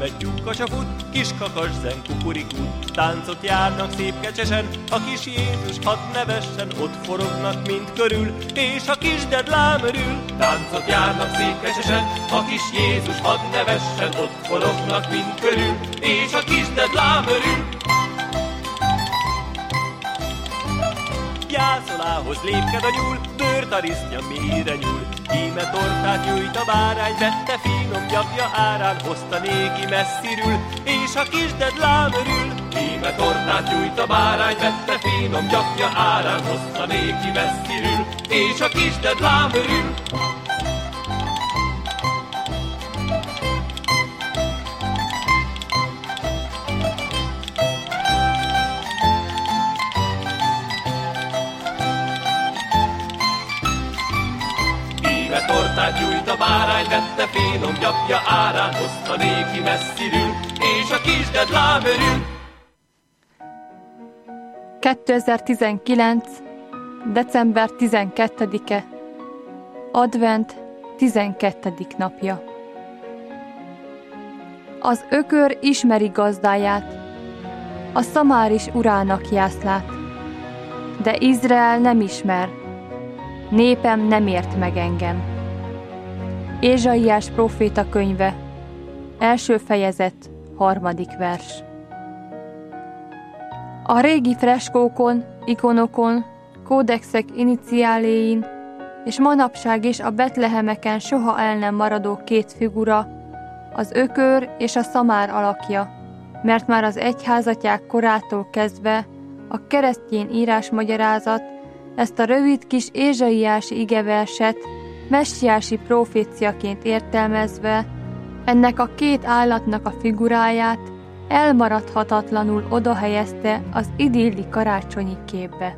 megy tyúkasa fut, kis kakas zen kukurikút. Táncot járnak szép kecsesen, a kis Jézus hadd nevessen, ott forognak mind körül, és a kisded lámörül. Táncot járnak szép kecsesen, a kis Jézus hadd nevessen, ott forognak mind körül, és a kisded lámörül. Jászolához lépked a nyúl, bőrtarisztja mélyre nyúl. Íme tortát nyújt a bárány, vette finom gyapja árán, hozta néki messziről, és a kisded lámörül. Íme tortát nyújt a bárány, vette finom gyapja árán, hozta néki messziről, és a kisded lámörül. Tortát gyújt a bárány, vette finom gyapja árán, hozta néki messziről, és a kisded lámörül. 2019. december 12-e. Advent 12. napja. Az ökör ismeri gazdáját, a szamár is urának jászlát, de Izrael nem ismer, népem nem ért meg engem. Ézsaiás próféta könyve, 1. fejezet, 3. vers. A régi freskókon, ikonokon, kódexek iniciáléin és manapság is a betlehemeken soha el nem maradó két figura, az ökör és a szamár alakja, mert már az egyházatják korától kezdve a keresztény írásmagyarázat ezt a rövid kis ézsaiási igeverset messiási proféciaként értelmezve, ennek a két állatnak a figuráját elmaradhatatlanul odahelyezte az idilli karácsonyi képbe.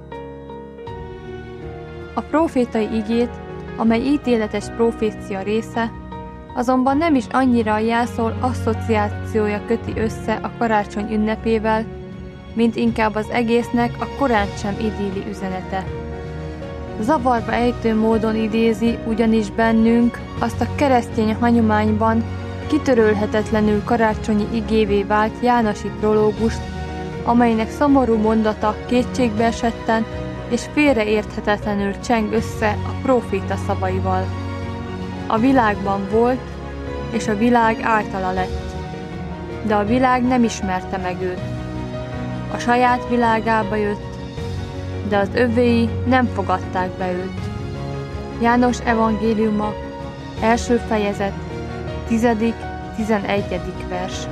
A profétai igét, amely ítéletes profécia része, azonban nem is annyira a jászol asszociációja köti össze a karácsony ünnepével, mint inkább az egésznek a korán sem idilli üzenete. Zavarba ejtő módon idézi ugyanis bennünk azt a keresztény hagyományban kitörölhetetlenül karácsonyi igévé vált jánosi prológust, amelynek szomorú mondata kétségbeesetten és félreérthetetlenül cseng össze a próféta szavaival. A világban volt, és a világ általa lett, de a világ nem ismerte meg őt. A saját világába jött, de az övéi nem fogadták be őt. János evangéliuma, 1. fejezet, 10.-11. vers.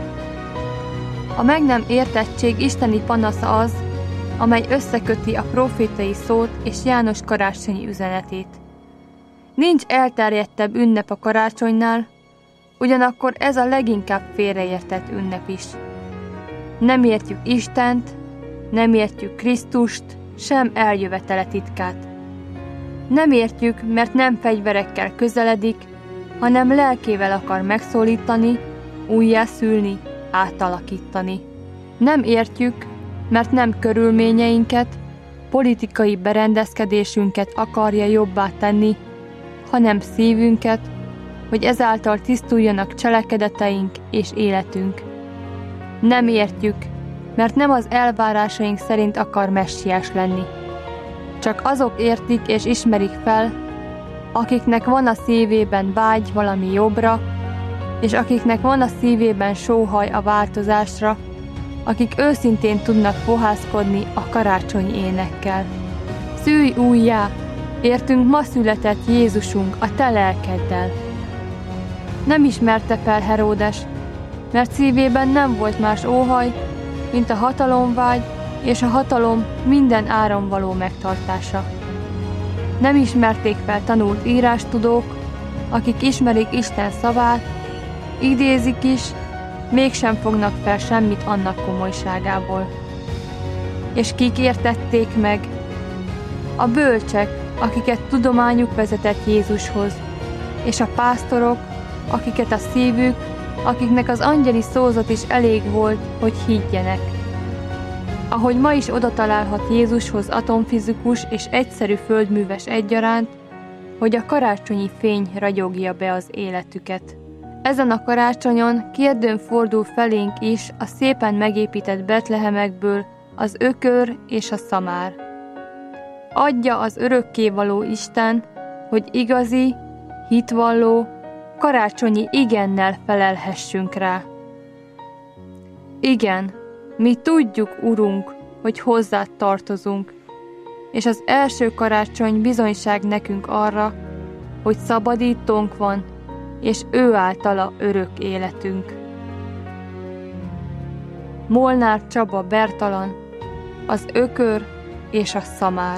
A meg nem értettség isteni panasza az, amely összeköti a profétai szót és János karácsonyi üzenetét. Nincs elterjedtebb ünnep a karácsonynál, ugyanakkor ez a leginkább félreértett ünnep is. Nem értjük Istent, nem értjük Krisztust, sem eljövetele titkát. Nem értjük, mert nem fegyverekkel közeledik, hanem lelkével akar megszólítani, újjászülni, átalakítani. Nem értjük, mert nem körülményeinket, politikai berendezkedésünket akarja jobbá tenni, hanem szívünket, hogy ezáltal tisztuljanak cselekedeteink és életünk. Nem értjük, mert nem az elvárásaink szerint akar messiás lenni. Csak azok értik és ismerik fel, akiknek van a szívében vágy valami jobbra, és akiknek van a szívében sóhaj a változásra, akik őszintén tudnak fohászkodni a karácsonyi énekkel. Szülj újjá, értünk ma született Jézusunk a te lelkeddel. Nem ismerte fel Heródes, mert szívében nem volt más óhaj, mint a hatalomvágy és a hatalom minden áron való megtartása. Nem ismerték fel tanult írástudók, akik ismerik Isten szavát, idézik is, mégsem fognak fel semmit annak komolyságából. És kik értették meg? A bölcsek, akiket tudományuk vezetett Jézushoz, és a pásztorok, akiket a szívük, akiknek az angyali szózat is elég volt, hogy higgyenek. Ahogy ma is oda találhat Jézushoz atomfizikus és egyszerű földműves egyaránt, hogy a karácsonyi fény ragyogja be az életüket. Ezen a karácsonyon kérdőn fordul felénk is a szépen megépített betlehemekből az ökör és a szamár. Adja az örökkévaló Isten, hogy igazi, hitvalló, karácsonyi igennel felelhessünk rá. Igen, mi tudjuk, Urunk, hogy hozzád tartozunk, és az első karácsony bizonyság nekünk arra, hogy szabadítónk van, és ő általa örök életünk. Molnár Csaba Bertalan, az ökör és a szamár.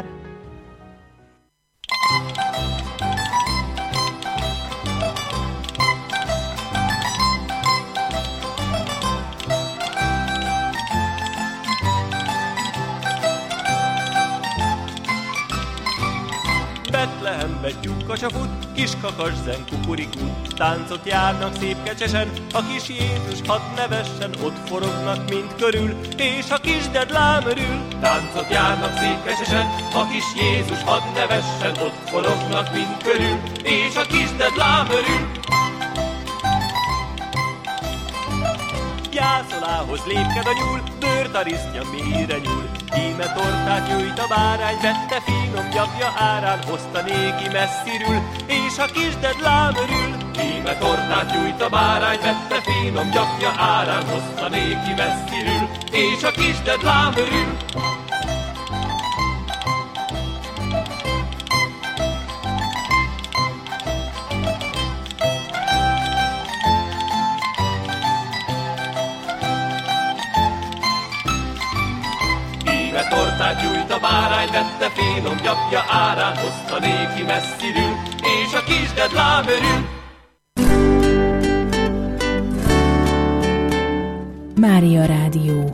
Betlehembe tyúkkasa fut, kis kakas zen kukurikú, táncot járnak szép kecsesen, a kis Jézus hadd nevessen, ott forognak mind körül, és a kisded lámörül. Táncot járnak szép kecsesen, a kis Jézus hadd nevessen, ott forognak mind körül, és a kisded lámörül. Jászolához lépked a nyúl, bőrtarisztja mélyre nyúl. Íme tortát nyújt a bárány, vette finom gyapja árán, hozta néki messziről, és a kisded lámörül. Íme tortát nyújt a bárány, vette finom gyapja árán, hozta néki messziről, és a kisded lámörül. Tortát gyújt a bárány, vette finom gyapja árán, hozta néki messziről, és a kisded lámörül. Mária Rádió.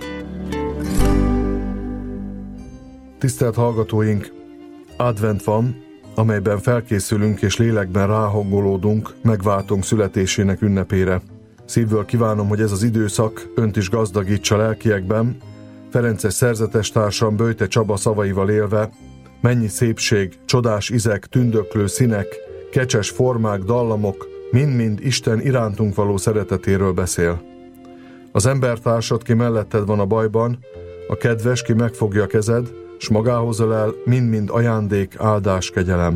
Tisztelt hallgatóink! Advent van, amelyben felkészülünk és lélekben ráhangolódunk megváltónk születésének ünnepére. Szívből kívánom, hogy ez az időszak önt is gazdagítsa lelkiekben. Ferences szerzetestársam Böjte Csaba szavaival élve: mennyi szépség, csodás ízek, tündöklő színek, kecses formák, dallamok, mind-mind Isten irántunk való szeretetéről beszél. Az embertársad, ki melletted van a bajban, a kedves, ki megfogja a kezed, s magához ölel, mind-mind ajándék, áldás, kegyelem.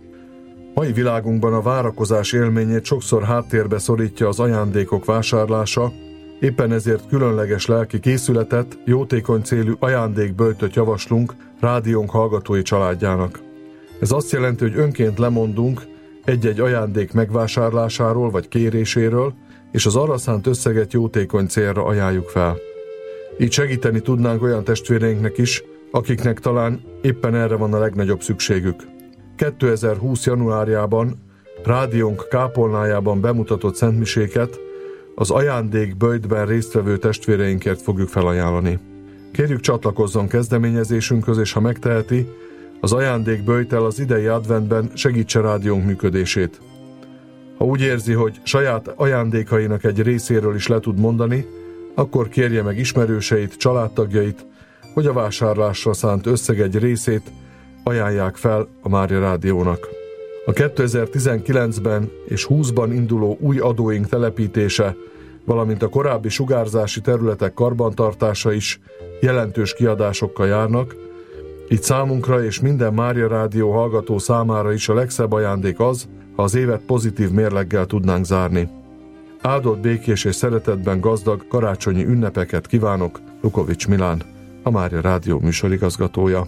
Mai világunkban a várakozás élményét sokszor háttérbe szorítja az ajándékok vásárlása, éppen ezért különleges lelki készületet, jótékony célú ajándékböjtöt javaslunk rádiónk hallgatói családjának. Ez azt jelenti, hogy önként lemondunk egy-egy ajándék megvásárlásáról vagy kéréséről, és az arra szánt összeget jótékony célra ajánljuk fel. Így segíteni tudnánk olyan testvéreinknek is, akiknek talán éppen erre van a legnagyobb szükségük. 2020. januárjában rádiónk kápolnájában bemutatott szentmiséket az ajándékböjtben résztvevő testvéreinkért fogjuk felajánlani. Kérjük, csatlakozzon kezdeményezésünkhöz, és ha megteheti, az ajándékböjttel az idei adventben segítse rádiónk működését. Ha úgy érzi, hogy saját ajándékainak egy részéről is le tud mondani, akkor kérje meg ismerőseit, családtagjait, hogy a vásárlásra szánt összeg egy részét ajánlják fel a Mária Rádiónak. A 2019-ben és 20-ban induló új adóink telepítése, valamint a korábbi sugárzási területek karbantartása is jelentős kiadásokkal járnak, így számunkra és minden Mária Rádió hallgató számára is a legszebb ajándék az, ha az évet pozitív mérleggel tudnánk zárni. Áldott, békés és szeretetben gazdag karácsonyi ünnepeket kívánok, Lukovics Milán, a Mária Rádió műsorigazgatója.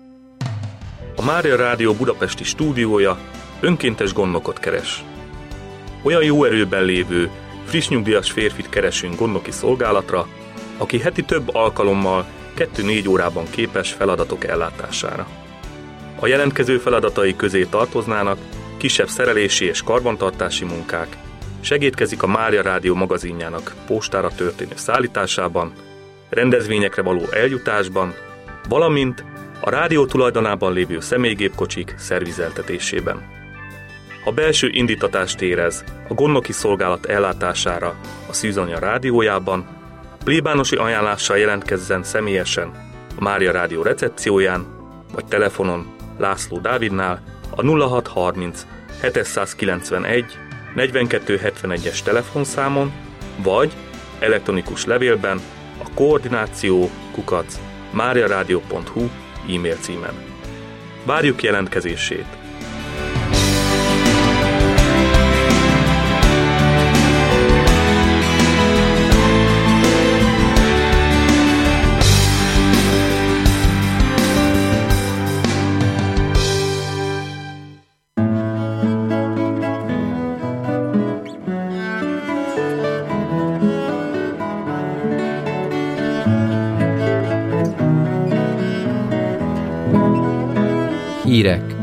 A Mária Rádió budapesti stúdiója önkéntes gondnokot keres. Olyan jó erőben lévő, friss nyugdíjas férfit keresünk gondnoki szolgálatra, aki heti több alkalommal 2-4 órában képes feladatok ellátására. A jelentkező feladatai közé tartoznának kisebb szerelési és karbantartási munkák, segítkezik a Mária Rádió magazinjának postára történő szállításában, rendezvényekre való eljutásban, valamint a rádió tulajdonában lévő személygépkocsik szervizeltetésében. Ha belső indítatást érez a gondnoki szolgálat ellátására a Szűzanya rádiójában, plébánosi ajánlással jelentkezzen személyesen a Mária Rádió recepcióján, vagy telefonon László Dávidnál a 0630 791 4271-es telefonszámon, vagy elektronikus levélben a koordináció@mariaradio.hu e-mail címen. Várjuk jelentkezését! Hírek.